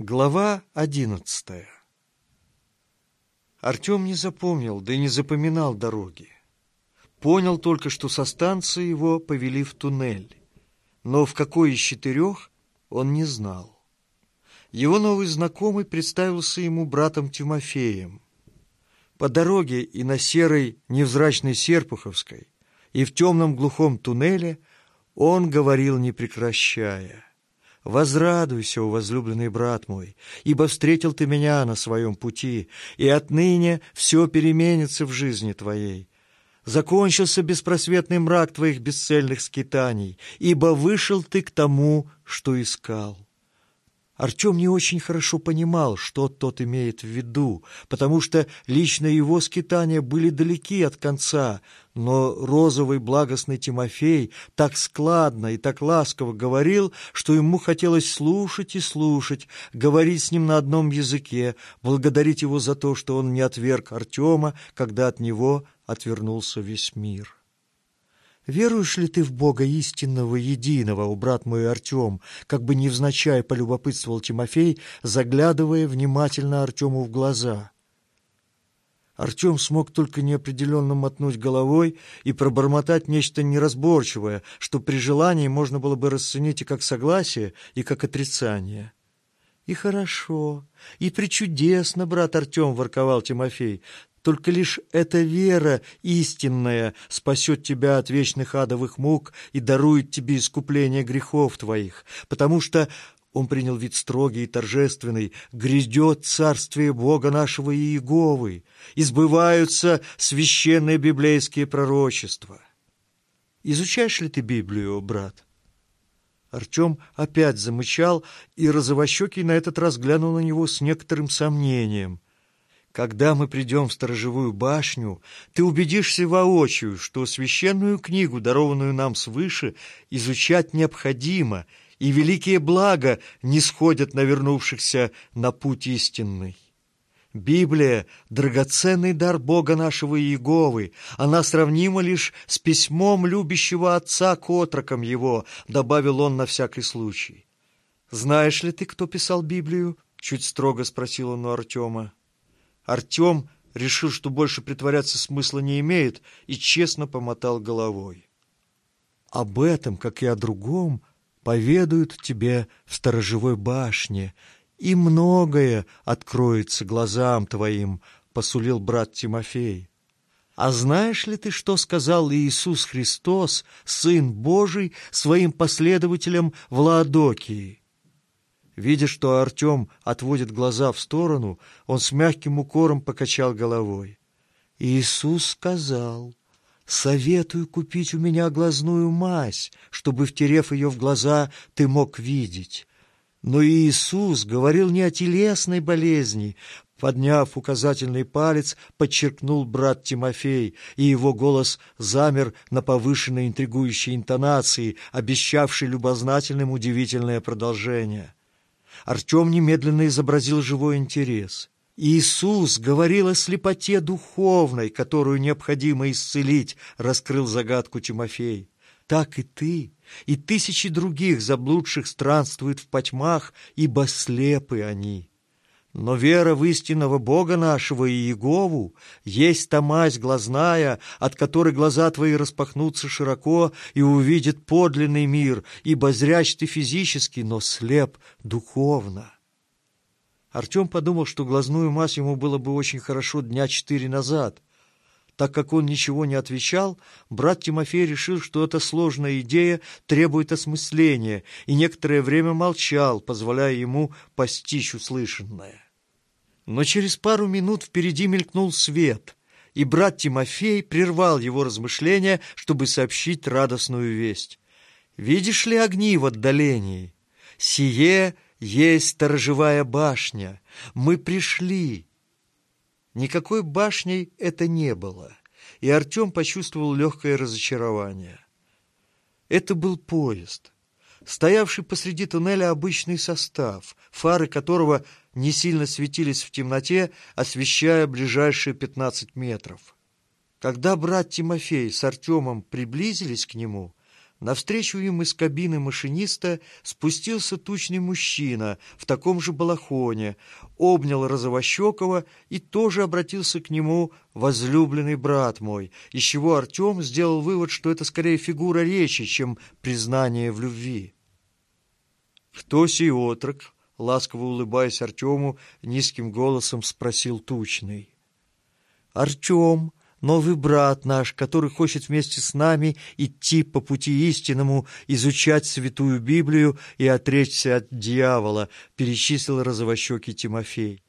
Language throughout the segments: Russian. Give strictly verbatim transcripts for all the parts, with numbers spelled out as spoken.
Глава одиннадцатая. Артем не запомнил, да и не запоминал дороги. Понял только, что со станции его повели в туннель, но в какой из четырех он не знал. Его новый знакомый представился ему братом Тимофеем. По дороге и на серой невзрачной Серпуховской, и в темном глухом туннеле он говорил, не прекращая: «Возрадуйся, о возлюбленный брат мой, ибо встретил ты меня на своем пути, и отныне все переменится в жизни твоей. Закончился беспросветный мрак твоих бесцельных скитаний, ибо вышел ты к тому, что искал». Артем не очень хорошо понимал, что тот имеет в виду, потому что лично его скитания были далеки от конца, но розовый благостный Тимофей так складно и так ласково говорил, что ему хотелось слушать и слушать, говорить с ним на одном языке, благодарить его за то, что он не отверг Артема, когда от него отвернулся весь мир. «Веруешь ли ты в Бога истинного, единого, о брат мой Артем?» Как бы невзначай полюбопытствовал Тимофей, заглядывая внимательно Артему в глаза. Артем смог только неопределенно мотнуть головой и пробормотать нечто неразборчивое, что при желании можно было бы расценить и как согласие, и как отрицание. «И хорошо, и пречудесно, брат Артем», — ворковал Тимофей. «Только лишь эта вера истинная спасет тебя от вечных адовых мук и дарует тебе искупление грехов твоих, потому что...» Он принял вид строгий и торжественный: «грядет царствие Бога нашего Иеговы, избываются священные библейские пророчества». «Изучаешь ли ты Библию, брат?» Артем опять замычал, и розовощекий на этот раз глянул на него с некоторым сомнением. «Когда мы придем в сторожевую башню, ты убедишься воочию, что священную книгу, дарованную нам свыше, изучать необходимо, и великие блага нисходят на вернувшихся на путь истинный. Библия — драгоценный дар Бога нашего Иеговы, она сравнима лишь с письмом любящего отца к отрокам его», — добавил он на всякий случай. «Знаешь ли ты, кто писал Библию?» — чуть строго спросил он у Артема. Артем решил, что больше притворяться смысла не имеет, и честно помотал головой. «Об этом, как и о другом, поведают тебе в сторожевой башне, и многое откроется глазам твоим», — посулил брат Тимофей. «А знаешь ли ты, что сказал Иисус Христос, Сын Божий, своим последователям в Лаодокии?» Видя, что Артем отводит глаза в сторону, он с мягким укором покачал головой. «Иисус сказал: советую купить у меня глазную мазь, чтобы, втерев ее в глаза, ты мог видеть». Но Иисус говорил не о телесной болезни. Подняв указательный палец, подчеркнул брат Тимофей, и его голос замер на повышенной интригующей интонации, обещавшей любознательным удивительное продолжение. Артем немедленно изобразил живой интерес. «Иисус говорил о слепоте духовной, которую необходимо исцелить», — раскрыл загадку Тимофей. «Так и ты, и тысячи других заблудших странствуют в потьмах, ибо слепы они. Но вера в истинного Бога нашего и Иегову есть та мазь глазная, от которой глаза твои распахнутся широко и увидят подлинный мир, ибо зряч ты физически, но слеп духовно». Артем подумал, что глазную мазь ему было бы очень хорошо дня четыре назад. Так как он ничего не отвечал, брат Тимофей решил, что эта сложная идея требует осмысления, и некоторое время молчал, позволяя ему постичь услышанное. Но через пару минут впереди мелькнул свет, и брат Тимофей прервал его размышления, чтобы сообщить радостную весть. «Видишь ли огни в отдалении? Сие есть сторожевая башня. Мы пришли». Никакой башней это не было, и Артем почувствовал легкое разочарование. Это был поезд, стоявший посреди туннеля обычный состав, фары которого не сильно светились в темноте, освещая ближайшие пятнадцать метров. Когда брат Тимофей с Артемом приблизились к нему, Навстречу им из кабины машиниста спустился тучный мужчина в таком же балахоне, обнял Розовощекова и тоже обратился к нему: «Возлюбленный брат мой», из чего Артем сделал вывод, что это скорее фигура речи, чем признание в любви. «Кто сей отрок?» — ласково улыбаясь Артему, низким голосом спросил тучный. «Артем, новый брат наш, который хочет вместе с нами идти по пути истинному, изучать Святую Библию и отречься от дьявола», — перечислил розовощекий Тимофей.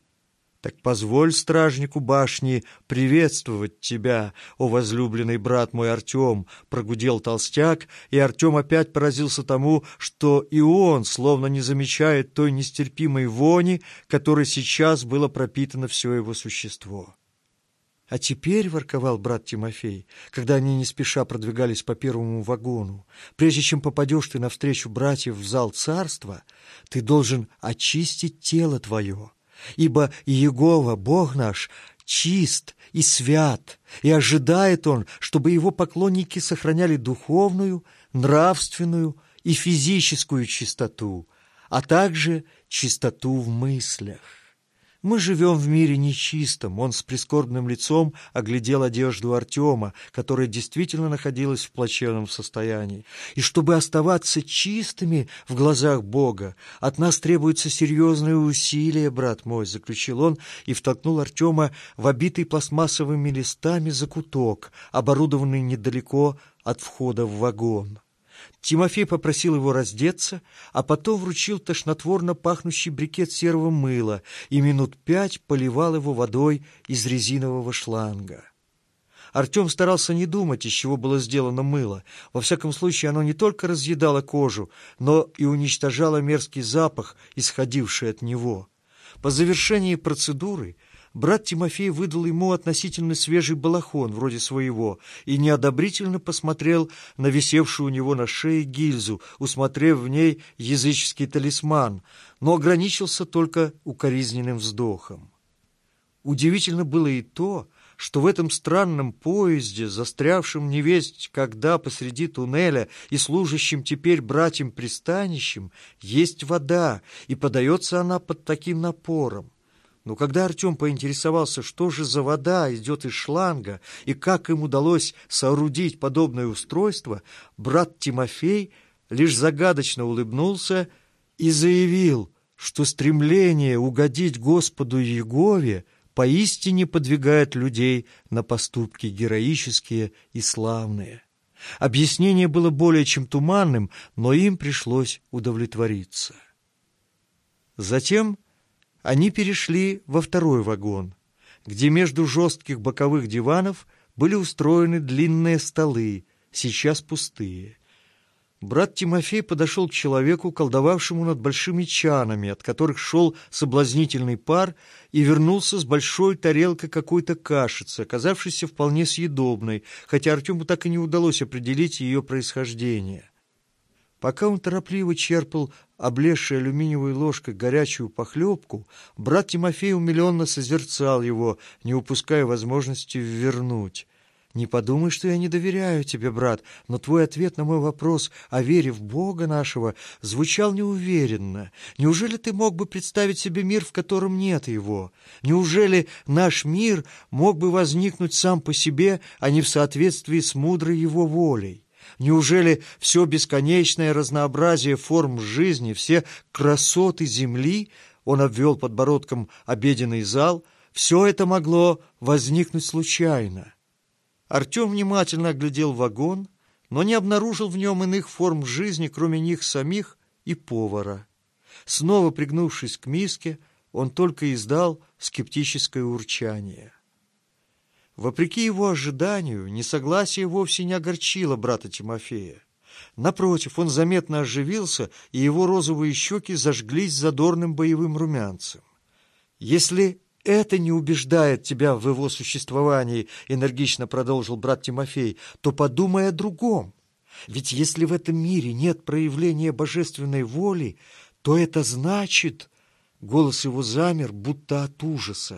«Так позволь стражнику башни приветствовать тебя, о возлюбленный брат мой Артем», — прогудел толстяк, и Артем опять поразился тому, что и он словно не замечает той нестерпимой вони, которой сейчас было пропитано все его существо. «А теперь, — ворковал брат Тимофей, когда они не спеша продвигались по первому вагону, — прежде чем попадешь ты навстречу братьев в зал царства, ты должен очистить тело твое, ибо Иегова, Бог наш, чист и свят, и ожидает Он, чтобы Его поклонники сохраняли духовную, нравственную и физическую чистоту, а также чистоту в мыслях. Мы живем в мире нечистом». Он с прискорбным лицом оглядел одежду Артема, которая действительно находилась в плачевном состоянии. «И чтобы оставаться чистыми в глазах Бога, от нас требуется серьезное усилие, брат мой», — заключил он и втолкнул Артема в обитый пластмассовыми листами закуток, оборудованный недалеко от входа в вагон. Тимофей попросил его раздеться, а потом вручил тошнотворно пахнущий брикет серого мыла и минут пять поливал его водой из резинового шланга. Артем старался не думать, из чего было сделано мыло. Во всяком случае, оно не только разъедало кожу, но и уничтожало мерзкий запах, исходивший от него. По завершении процедуры брат Тимофей выдал ему относительно свежий балахон, вроде своего, и неодобрительно посмотрел на висевшую у него на шее гильзу, усмотрев в ней языческий талисман, но ограничился только укоризненным вздохом. Удивительно было и то, что в этом странном поезде, застрявшем невесть когда посреди туннеля и служащим теперь братьям-пристанищем, есть вода, и подается она под таким напором. Но когда Артем поинтересовался, что же за вода идет из шланга и как им удалось соорудить подобное устройство, брат Тимофей лишь загадочно улыбнулся и заявил, что стремление угодить Господу Иегове поистине подвигает людей на поступки героические и славные. Объяснение было более чем туманным, но им пришлось удовлетвориться. Затем они перешли во второй вагон, где между жестких боковых диванов были устроены длинные столы, сейчас пустые. Брат Тимофей подошел к человеку, колдовавшему над большими чанами, от которых шел соблазнительный пар, и вернулся с большой тарелкой какой-то кашицы, оказавшейся вполне съедобной, хотя Артему так и не удалось определить ее происхождение. Пока он торопливо черпал облезшей алюминиевой ложкой горячую похлебку, брат Тимофей умиленно созерцал его, не упуская возможности ввернуть. «Не подумай, что я не доверяю тебе, брат, но твой ответ на мой вопрос о вере в Бога нашего звучал неуверенно. Неужели ты мог бы представить себе мир, в котором нет его? Неужели наш мир мог бы возникнуть сам по себе, а не в соответствии с мудрой его волей? Неужели все бесконечное разнообразие форм жизни, все красоты земли, он обвел подбородком обеденный зал, все это могло возникнуть случайно?» Артем внимательно оглядел вагон, но не обнаружил в нем иных форм жизни, кроме них самих и повара. Снова пригнувшись к миске, он только издал скептическое урчание. Вопреки его ожиданию, несогласие вовсе не огорчило брата Тимофея. Напротив, он заметно оживился, и его розовые щеки зажглись задорным боевым румянцем. «Если это не убеждает тебя в его существовании, — энергично продолжил брат Тимофей, — то подумай о другом. Ведь если в этом мире нет проявления божественной воли, то это значит...» Голос его замер, будто от ужаса.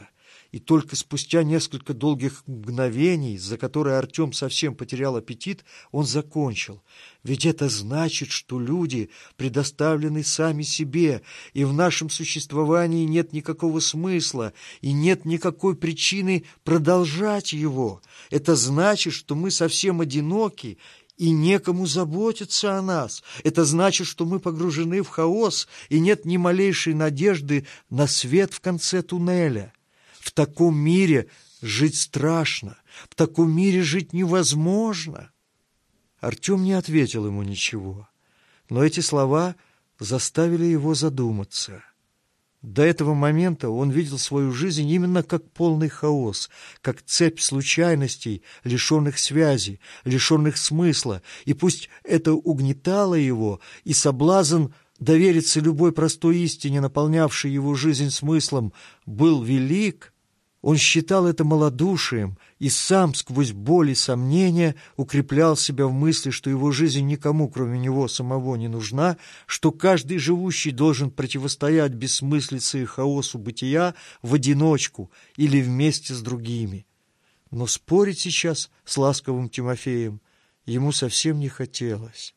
И только спустя несколько долгих мгновений, за которые Артем совсем потерял аппетит, он закончил. Ведь это значит, что люди предоставлены сами себе, и в нашем существовании нет никакого смысла, и нет никакой причины продолжать его. Это значит, что мы совсем одиноки, и некому заботиться о нас. Это значит, что мы погружены в хаос, и нет ни малейшей надежды на свет в конце туннеля. В таком мире жить страшно, в таком мире жить невозможно. Артем не ответил ему ничего, но эти слова заставили его задуматься. До этого момента он видел свою жизнь именно как полный хаос, как цепь случайностей, лишенных связи, лишенных смысла, и пусть это угнетало его, и соблазн довериться любой простой истине, наполнявшей его жизнь смыслом, был велик, он считал это малодушием и сам сквозь боль и сомнения укреплял себя в мысли, что его жизнь никому, кроме него самого, не нужна, что каждый живущий должен противостоять бессмыслице и хаосу бытия в одиночку или вместе с другими. Но спорить сейчас с ласковым Тимофеем ему совсем не хотелось.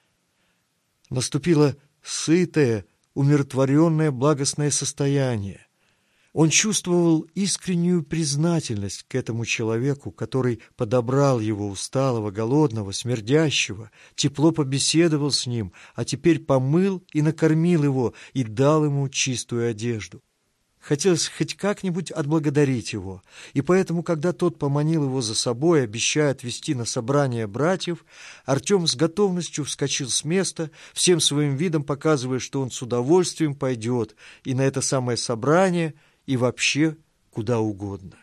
Наступило сытое, умиротворенное, благостное состояние. Он чувствовал искреннюю признательность к этому человеку, который подобрал его усталого, голодного, смердящего, тепло побеседовал с ним, а теперь помыл и накормил его и дал ему чистую одежду. Хотелось хоть как-нибудь отблагодарить его, и поэтому, когда тот поманил его за собой, обещая отвезти на собрание братьев, Артем с готовностью вскочил с места, всем своим видом показывая, что он с удовольствием пойдет и на это самое собрание, и вообще куда угодно.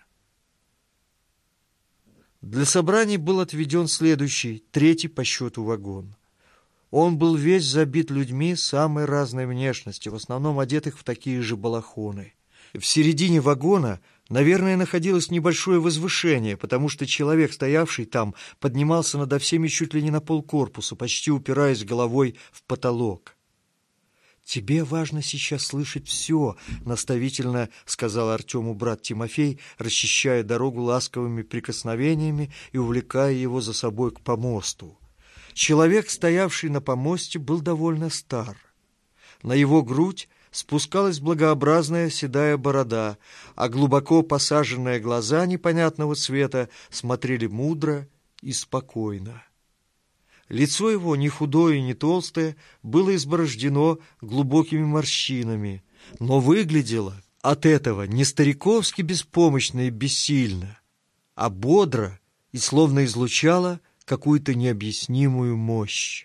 Для собраний был отведен следующий, третий по счету вагон. Он был весь забит людьми самой разной внешности, в основном одетых в такие же балахоны. В середине вагона, наверное, находилось небольшое возвышение, потому что человек, стоявший там, поднимался над всеми чуть ли не на полкорпуса, почти упираясь головой в потолок. «Тебе важно сейчас слышать все», — наставительно сказал Артему брат Тимофей, расчищая дорогу ласковыми прикосновениями и увлекая его за собой к помосту. Человек, стоявший на помосте, был довольно стар. На его грудь спускалась благообразная седая борода, а глубоко посаженные глаза непонятного цвета смотрели мудро и спокойно. Лицо его, не худое и не толстое, было изборождено глубокими морщинами, но выглядело от этого не стариковски беспомощно и бессильно, а бодро и словно излучало какую-то необъяснимую мощь.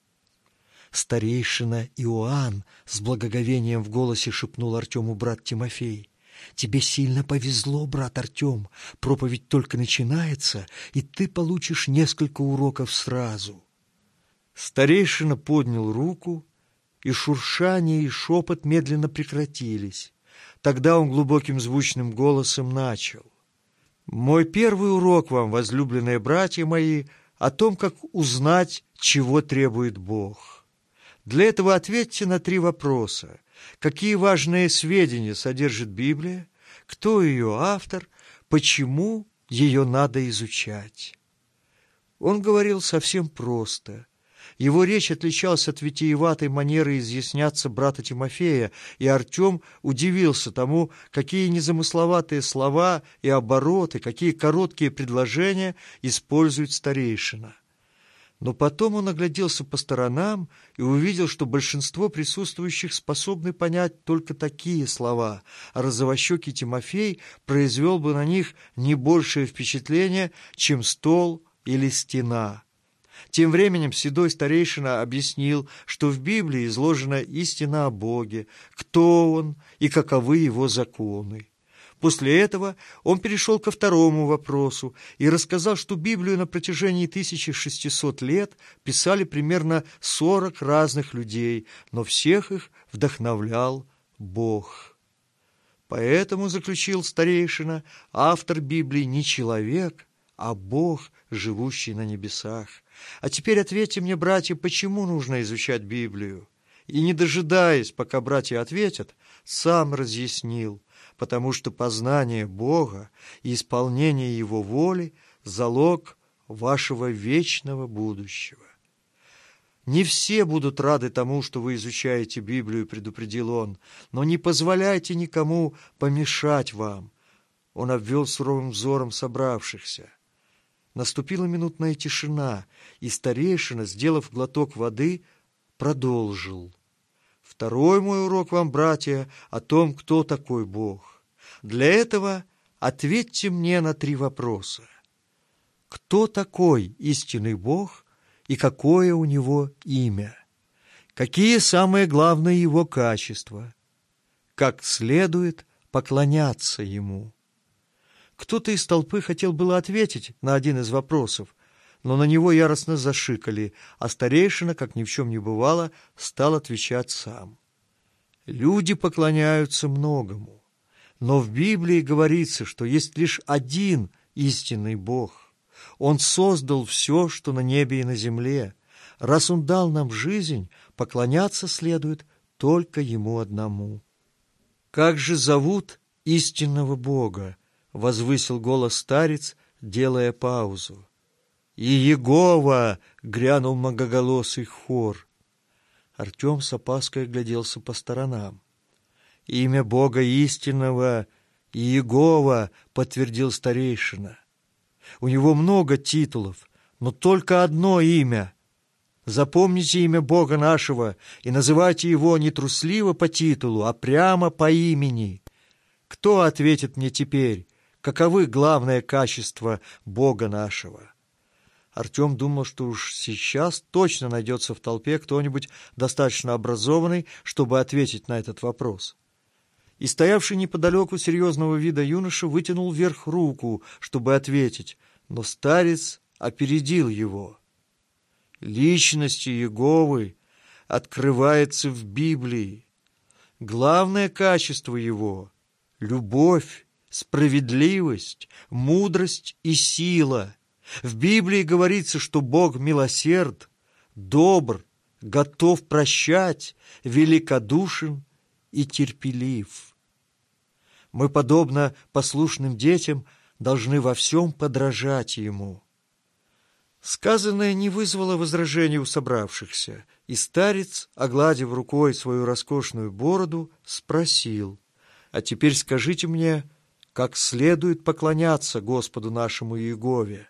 «Старейшина Иоанн!» — с благоговением в голосе шепнул Артему брат Тимофей. «Тебе сильно повезло, брат Артем. Проповедь только начинается, и ты получишь несколько уроков сразу». Старейшина поднял руку, и шуршание и шепот медленно прекратились. Тогда он глубоким звучным голосом начал. «Мой первый урок вам, возлюбленные братья мои, о том, как узнать, чего требует Бог. Для этого ответьте на три вопроса. Какие важные сведения содержит Библия? Кто ее автор? Почему ее надо изучать?» Он говорил совсем просто. Его речь отличалась от витиеватой манеры изъясняться брата Тимофея, и Артем удивился тому, какие незамысловатые слова и обороты, какие короткие предложения использует старейшина. Но потом он огляделся по сторонам и увидел, что большинство присутствующих способны понять только такие слова, а розовощекий Тимофей произвел бы на них не большее впечатление, чем стол или стена. Тем временем седой старейшина объяснил, что в Библии изложена истина о Боге, кто Он и каковы Его законы. После этого он перешел ко второму вопросу и рассказал, что Библию на протяжении тысячи шестисот лет писали примерно сорок разных людей, но всех их вдохновлял Бог. Поэтому, заключил старейшина, автор Библии не человек, а Бог, живущий на небесах. А теперь ответьте мне, братья, почему нужно изучать Библию? И, не дожидаясь, пока братья ответят, сам разъяснил, потому что познание Бога и исполнение Его воли – залог вашего вечного будущего. Не все будут рады тому, что вы изучаете Библию, предупредил он, но не позволяйте никому помешать вам. Он обвел суровым взором собравшихся. Наступила минутная тишина, и старейшина, сделав глоток воды, продолжил. Второй мой урок вам, братья, о том, кто такой Бог. Для этого ответьте мне на три вопроса. Кто такой истинный Бог и какое у Него имя? Какие самые главные Его качества? Как следует поклоняться Ему? Кто-то из толпы хотел было ответить на один из вопросов, но на него яростно зашикали, а старейшина, как ни в чем не бывало, стал отвечать сам. Люди поклоняются многому, но в Библии говорится, что есть лишь один истинный Бог. Он создал все, что на небе и на земле. Раз Он дал нам жизнь, поклоняться следует только Ему одному. «Как же зовут истинного Бога?» — возвысил голос старец, делая паузу. «Иегова!» — грянул многоголосый хор. Артем с опаской огляделся по сторонам. «Имя Бога истинного Иегова!» — подтвердил старейшина. «У него много титулов, но только одно имя. Запомните имя Бога нашего и называйте его не трусливо по титулу, а прямо по имени. Кто ответит мне теперь, каковы главные качества Бога нашего?» Артем думал, что уж сейчас точно найдется в толпе кто-нибудь достаточно образованный, чтобы ответить на этот вопрос. И стоявший неподалеку серьезного вида юноша вытянул вверх руку, чтобы ответить, но старец опередил его. Личность Иеговы открывается в Библии. Главное качество его — любовь, справедливость, мудрость и сила. В Библии говорится, что Бог милосерд, добр, готов прощать, великодушен и терпелив. Мы, подобно послушным детям, должны во всем подражать Ему. Сказанное не вызвало возражений у собравшихся, и старец, огладив рукой свою роскошную бороду, спросил: «А теперь скажите мне, как следует поклоняться Господу нашему Иегове?»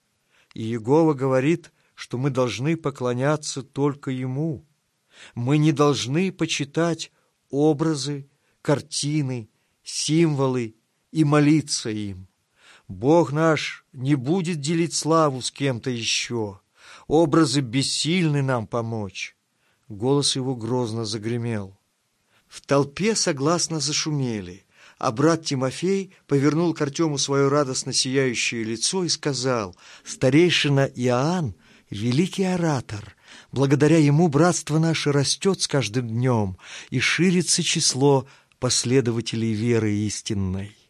И Иегова говорит, что мы должны поклоняться только Ему. Мы не должны почитать образы, картины, символы и молиться им. Бог наш не будет делить славу с кем-то еще. Образы бессильны нам помочь. Голос его грозно загремел. В толпе согласно зашумели, а брат Тимофей повернул к Артему свое радостно сияющее лицо и сказал: «Старейшина Иоанн — великий оратор. Благодаря ему братство наше растет с каждым днем, и ширится число последователей веры истинной».